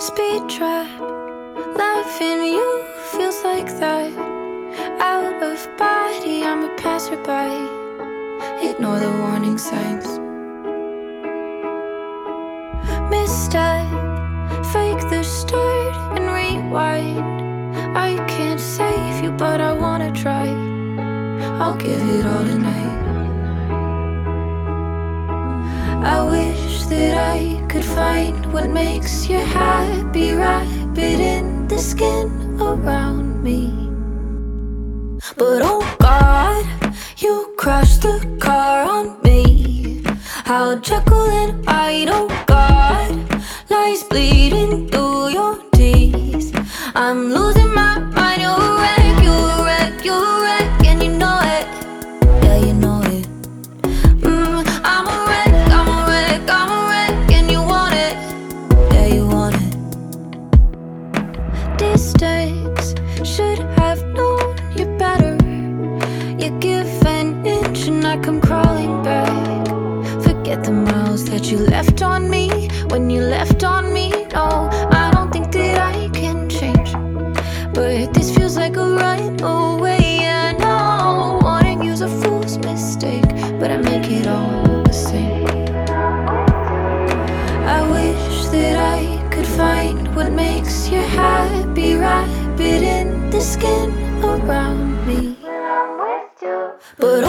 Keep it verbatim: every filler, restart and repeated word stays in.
Speed trap, loving you feels like that. Out of body, I'm a passerby. Ignore the warning signs. Misstep, fake the start and rewind. I can't save you, but I wanna try. I'll give it all tonight. I wish that I could find what makes you happy. Wrap it in the skin around me. But oh God, you crashed the car on me. How Jekyll and Hyde, oh God, lies bleeding through your teeth. I'm losing my mind, you're a wreck, you're a wreck, you're a wreck, and you know it, yeah you know it. mm, I'm a wreck, I'm a wreck, I'm a wreck, and you want it, yeah you want it. Distance, should have known you better. You give an inch and I come crawling back. Forget the miles that you left on me when you left on me. No, I don't think that I can change, but this feels like a runaway. I know wanting you's a fool's mistake, but I make it all the same. I wish that I could find what makes you happy. Wrap it in the skin around me. But